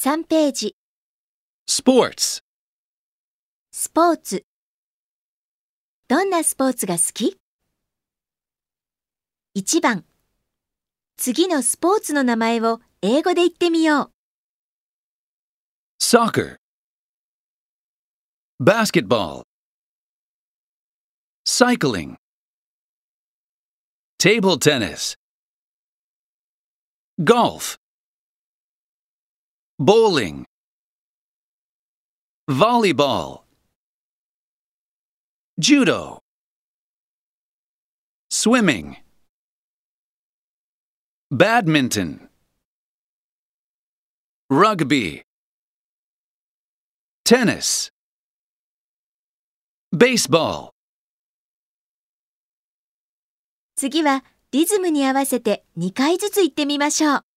3ページ、 Sports. スポーツ。どんなスポーツが好き？ 1 番、次のスポーツの名前を英語で言ってみよう。 Soccer. Basketball. Cycling. Table tennis. Golf. Bowling. Volleyball. Judo. Swimming. Badminton. Rugby. Tennis. Baseball. 次はリズムに合わせて2回ずつ言ってみましょう。